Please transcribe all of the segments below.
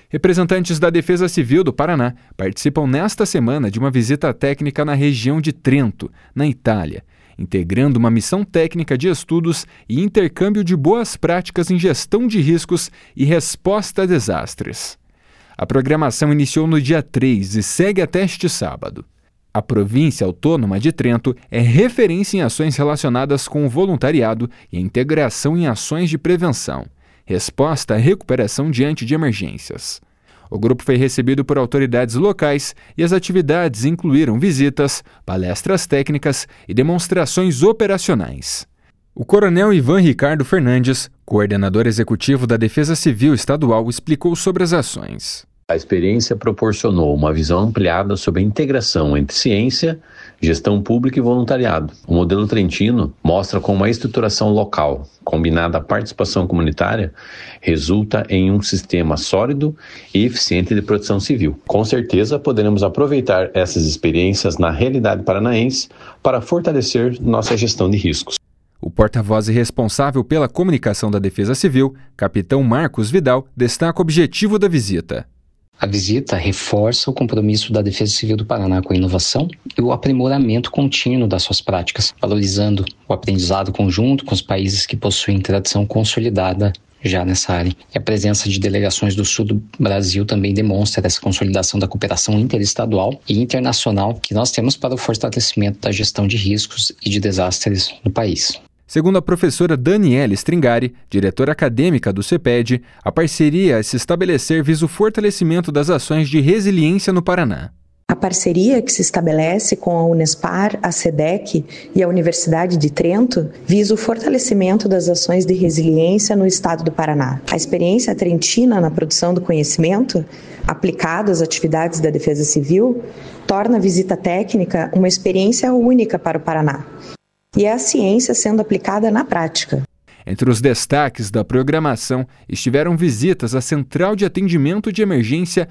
Representantes da Defesa Civil do Paraná participam nesta semana de uma visita técnica na região de Trento, na Itália, integrando uma missão técnica de estudos e intercâmbio de boas práticas em gestão de riscos e resposta a desastres. A programação iniciou no dia 3 e segue até este sábado. A província autônoma de Trento é referência em ações relacionadas com o voluntariado e a integração em ações de prevenção, resposta à recuperação diante de emergências. O grupo foi recebido por autoridades locais e as atividades incluíram visitas, palestras técnicas e demonstrações operacionais. O coronel Ivan Ricardo Fernandes, coordenador executivo da Defesa Civil Estadual, explicou sobre as ações. A experiência proporcionou uma visão ampliada sobre a integração entre ciência, gestão pública e voluntariado. O modelo trentino mostra como a estruturação local, combinada à participação comunitária, resulta em um sistema sólido e eficiente de proteção civil. Com certeza, poderemos aproveitar essas experiências na realidade paranaense para fortalecer nossa gestão de riscos. O porta-voz e responsável pela comunicação da Defesa Civil, capitão Marcos Vidal, destaca o objetivo da visita. A visita reforça o compromisso da Defesa Civil do Paraná com a inovação e o aprimoramento contínuo das suas práticas, valorizando o aprendizado conjunto com os países que possuem tradição consolidada já nessa área. E a presença de delegações do sul do Brasil também demonstra essa consolidação da cooperação interestadual e internacional que nós temos para o fortalecimento da gestão de riscos e de desastres no país. Segundo a professora Daniela Stringari, diretora acadêmica do CEPED, a parceria a se estabelecer visa o fortalecimento das ações de resiliência no Paraná. A parceria que se estabelece com a Unespar, a SEDEC e a Universidade de Trento visa o fortalecimento das ações de resiliência no estado do Paraná. A experiência trentina na produção do conhecimento, aplicado às atividades da Defesa Civil, torna a visita técnica uma experiência única para o Paraná. E é a ciência sendo aplicada na prática. Entre os destaques da programação estiveram visitas à Central de Atendimento de Emergência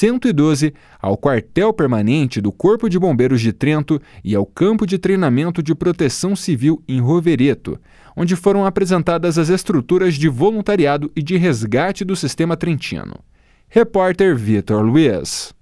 112, ao Quartel Permanente do Corpo de Bombeiros de Trento e ao Campo de Treinamento de Proteção Civil em Rovereto, onde foram apresentadas as estruturas de voluntariado e de resgate do sistema trentino. Repórter Vitor Luiz.